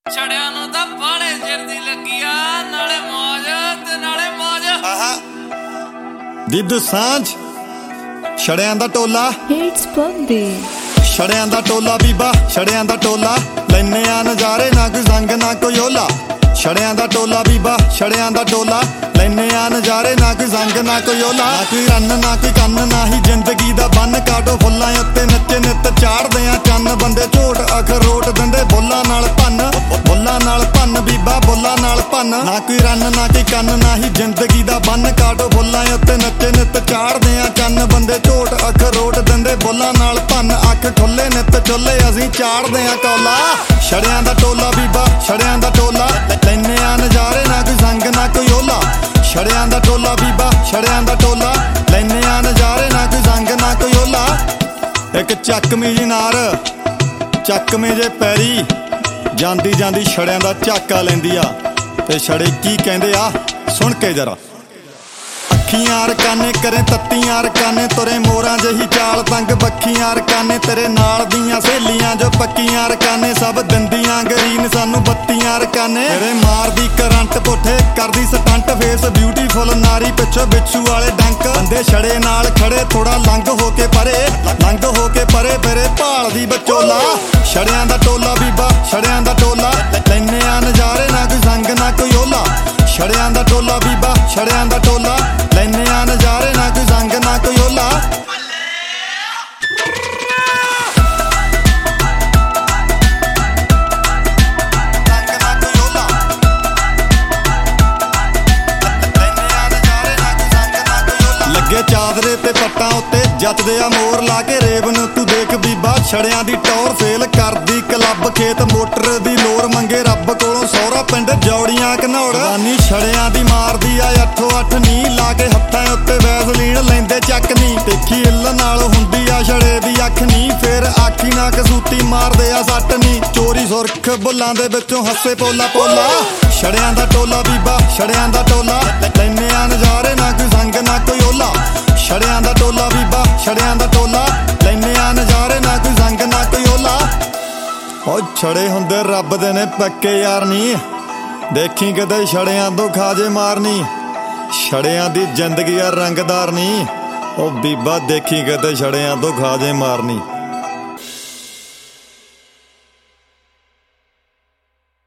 ਛੜਿਆਂ ਨੂੰ ਤਾਂ ਬਾਲੇ ਚਿਰ ਦੀ ਲੱਗੀ ਆ, ਨਾਲੇ ਮੌਜ ਤੇ ਨਾਲੇ ਮੌਜ। ਦੀਦੂ ਸਾਂਝ ਛੜਿਆਂ ਦਾ ਟੋਲਾ, It's Bobby। ਛੜਿਆਂ ਦਾ ਟੋਲਾ ਬੀਬਾ, ਛੜਿਆਂ ਦਾ ਟੋਲਾ, ਲੈਨੇ ਆ ਨਜ਼ਾਰੇ, ਨਾ ਕੋਈ ਸੰਗ ਨਾ ਕੋਈ ਓਲਾ। ਛੜਿਆਂ ਦਾ ਟੋਲਾ ਬੀਬਾ, ਛੜਿਆਂ ਦਾ ਟੋਲਾ, ਲੈਨੇ ਆ ਨਜ਼ਾਰੇ, ਨਾ ਕੋਈ ਸੰਗ ਨਾ ਕੋਈ ਓਲਾ। ਨਾ ਕੋਈ ਰੰਨ ਨਾ ਕੋਈ ਕੰਨ, ਨਾ ਹੀ ਜ਼ਿੰਦਗੀ ਦਾ ਬੰਨ, ਕਾਟੋ ਫੁੱਲਾਂ ਉੱਤੇ ਨੱਚੇ ਨਿੱਤ ਚਾੜਦੇ ਆ ਚੰਨ। ਬੰਦੇ ਝੋਟ ਅਖਰੋਟ ਦਿੰਦੇ ਬੋਲਾਂ ਨਾਲ ਭੰਨ, ਬੋਲਾਂ ਨਾਲ ਭੰਨ ਬੀਬਾ, ਬੋਲਾਂ ਨਾਲ ਭੰਨ। ਨਾ ਕੋਈ ਰੰਨ ਨਾ ਕੋਈ ਕੰਨ, ਨਾ ਹੀ ਜ਼ਿੰਦਗੀ ਦਾ ਬੰਨ, ਕਾਟੋ ਫੁੱਲਾਂ ਉੱਤੇ ਨੱਚੇ ਨਿੱਤ ਚਾੜਦੇ ਆ ਚੰਨ। ਬੰਦੇ ਝੋਟ ਅਖਰੋਟ ਦਿੰਦੇ ਬੋਲਾਂ ਨਾਲ ਭੰਨ, ਅੱਖ ਖੁੱਲੇ ਨਿੱਤ ਚੁੱਲੇ ਅਸੀਂ ਚਾੜਦੇ ਆ ਕੌਲਾ। ਛੜਿਆਂ ਦਾ ਟੋਲਾ ਬੀਬਾ, ਛੜਿਆਂ ਦਾ ਟੋਲਾ, ਲੈਨੇ ਆ ਨਜ਼ਾਰੇ, ਨਾ ਕੋਈ ਸੰਗ ਨਾ ਕੋਈ ਓਲਾ। ਛੜਿਆਂ ਦਾ ਟੋਲਾ ਬੀਬਾ, ਛੜਿਆਂ ਦਾ ਟੋਲਾ, ਲੈਨੇ ਆ ਨਜ਼ਾਰੇ, ਨਾ ਕੋਈ ਸੰਗ ਨਾ ਕੋਈ ਓਲਾ। ਇੱਕ ਚੱਕਵੀਂ ਜੀ ਨਾਰ, ਚੱਕਵੇਂ ਜੇ ਪੈਰੀ, ਜਾਂਦੀ ਜਾਂਦੀ ਛੜਿਆਂ ਦਾ ਝਾਕਾ ਲੈਂਦੀ ਆ। ਤੇ ਛੜੇ ਕੀ ਕਹਿੰਦੇ ਆ ਸੁਣ ਕੇ ਜਰਾ। ਅੱਖੀਆਂ ਰਕਾਨੇ ਕਰੇ ਤੱਤੀਆਂ ਰਕਾਨੇ, ਤੁਰੇ ਮੋਰਾਂ ਜਿਹੀ ਚਾਲ ਤੰਗ ਬੱਖੀਆਂ ਰਕਾਨੇ। ਤੇਰੇ ਨਾਲ ਦੀਆਂ ਸਹੇਲੀਆਂ ਜੋ ਪੱਕੀਆਂ ਰਕਾਨੇ, ਸਭ ਦਿੰਦੀਆਂ ਗਰੀਨ ਸਾਨੂੰ ਬੱਤੀਆਂ ਰਕਾਨੇ। ਤੇਰੇ ਮਾਰਦੀ ਕਰੰਟ ਪੁੱਠੇ ਕਰਦੀ ਸਟੰਟ, ਫੇਸ ਬਿਊਟੀਫੁਲ ਨਾਰੀ ਪਿੱਛੋਂ ਬਿੱਛੂ ਵਾਲੇ ਡੰਕ। ਬੰਦੇ ਛੜੇ ਨਾਲ ਖੜੇ ਥੋੜਾ ਲੰਘ ਹੋ ਕੇ ਪਰੇ, ਲੰਘ ਹੋ ਕੇ ਪਰੇ, ਫਿਰੇ ਭਾਲਦੀ ਬਚੋਲਾ। ਛੜਿਆਂ ਦਾ ਟੋਲਾ ਬੀਬਾ, ਛੜਿਆਂ ਦਾ ਟੋਲਾ, ਲੈਨੇ ਆ ਨਜ਼ਾਰੇ, ਨਾ ਕੋਈ ਸੰਗ ਨਾ ਕੋਈ ਓਲਾ। ਛੜਿਆਂ ਦਾ ਟੋਲਾ ਬੀਬਾ, ਛੜਿਆਂ ਦਾ ਟੋਲਾ, ਲੈਨੇ ਆ ਨਜ਼ਾਰੇ, ਨਾ ਕੋਈ ਸੰਗ ਨਾ ਕੋਈ ਓਲਾ। ਲੱਗੇ ਚਾਦਰੇ ਤੇ ਪੱਟਾਂ ਉੱਤੇ ਜੱਟਦੇ ਆ ਮੋਰ ਲਾ ਕੇ। ਰੇਬ ਨੂੰ ਤੂੰ ਦੇਖ ਬੀਬਾ, ਛੜਿਆਂ ਦੀ ਟੌਰ ਸੇਲ ਕਰਦੀ ਕਲੱਬ। ਖੇਤ ਮੋਟਰ ਦੀ ਲੋਰ ਮੰਗੇ ਰੱਬ ਕੋਲੋਂ, ਸਹੁਰਾ ਪਿੰਡ ਜੌੜੀਆਂ ਘਨੌੜ। ਜਵਾਨੀ ਛੜਿਆਂ ਦੀ ਮਾਰਦੀ ਆ 8-8 ਨੀ, ਲਾ ਕੇ ਹੱਥਾਂ ਉੱਤੇ ਵੈਸਲੀਨ ਲੈਂਦੇ ਚੱਕ ਨੀ। ਦੇਖੀ ਇੱਲ ਨਾਲ ਹੁੰਦੀ ਆ ਛੜੇ ਦੀ ਅੱਖ ਨੀ, ਫੇਰ ਆਖੀ ਨਾ ਕਸੂਤੀ ਮਾਰਦੇ ਆ ਸੱਟ ਨੀ। ਚੋਰੀ ਸੁਰਖ ਬੁੱਲਾਂ ਦੇ ਵਿੱਚੋਂ ਹੱਸੇ ਪੋਲਾ ਪੋਲਾ। ਛੜਿਆਂ ਦਾ ਟੋਲਾ ਬੀਬਾ, ਛੜਿਆਂ ਦਾ ਟੋਲਾ, ਲੈਨੇ ਆ ਨਜ਼ਾਰੇ, ਨਾ ਕੋਈ ਸੰਗ ਨਾ ਕੋਈ ਓਲਾ। ਛੜਿਆਂ ਦਾ ਟੋਲਾ ਬੀਬਾ, ਛੜਿਆਂ ਦਾ ਟੋਲਾ, ਲੈਨੇ ਆ ਨਜ਼ਾਰੇ, ਨਾ ਕੋਈ ਸੰਗ ਨਾ ਕੋਈ ਓਲਾ। ਓ ਛੜੇ ਹੁੰਦੇ ਰੱਬ ਦੇ ਨੇ ਪੱਕੇ ਯਾਰ ਨੀ, ਦੇਖੀ ਕਦੇ ਛੜਿਆਂ ਤੋਂ ਖਾਜੇ ਮਾਰਨੀ। ਛੜਿਆਂ ਦੀ ਜ਼ਿੰਦਗੀ ਆ ਰੰਗਦਾਰ ਨੀ, ਓ ਬੀਬਾ ਦੇਖੀ ਕਦੇ ਛੜਿਆਂ ਤੋਂ ਖਾਜੇ ਮਾਰਨੀ।